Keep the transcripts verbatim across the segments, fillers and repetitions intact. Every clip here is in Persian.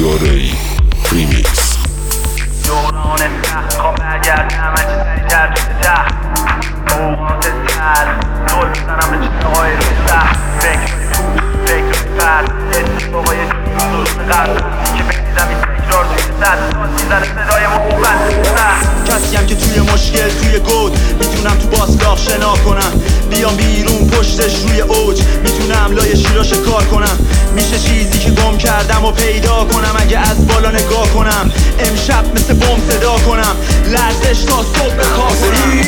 دارایی ریمیکس. دوران سخت خواب برگردم هرچی سریع‌تر توی تخت اوقات تلخ دور میزنم به چراغای روی سخت فکر پول فکر فرد اتفاقای روز قبل که بگیزم این تکرار توی سد ساز میزنه صدای محبت. کسیم که توی مشکل توی گود میتونم تو باسلاق شنا کنم، بیام بیرون پشتش روی اوج میتونم لای شیرا شکار کنم. میشه چیزی که گم کردم و پیدا کنم اگه از بالا نگاه کنم. امشب مثل بم صدا کنم لرزش تا صبح بخواب کنم.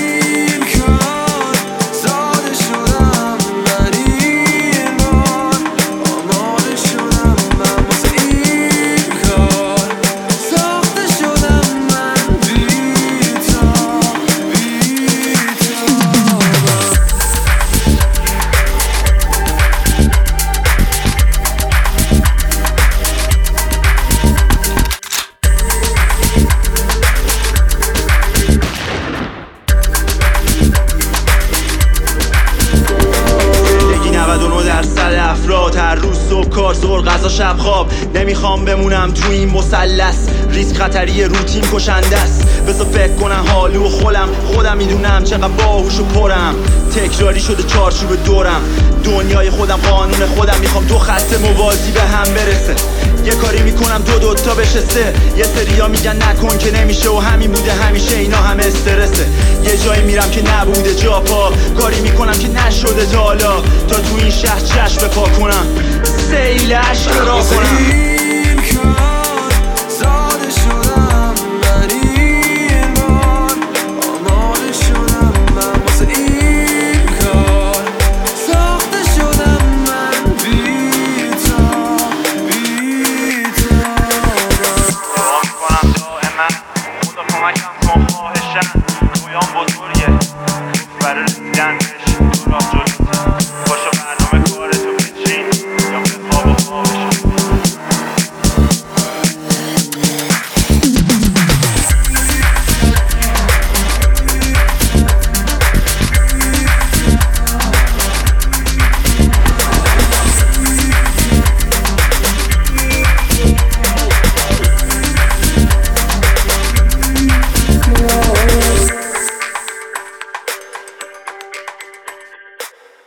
افراد هر روز صبح کار زور غذا شب خواب، نمیخوام بمونم تو این مثلث. ریسک خطری روتین کشنده است، بذار فکر کنم حالو و خودم خودم میدونم چقدر باهوش و پرم. تکراری شده چارچوب دورم، دنیای خودم قانون خودم، میخوام دو خط موازی به هم برسه. یه کاری میکنم دو دوتا بشه سه، یه سریا میگن نکن که نمیشه و همین بوده همیشه، اینا همه استرسه. یه جایی میرم که نبوده جا پا، کاری میکنم که نشده تا حالا، تا تو این شهر چشم پا کنم سیل عشق را کنم.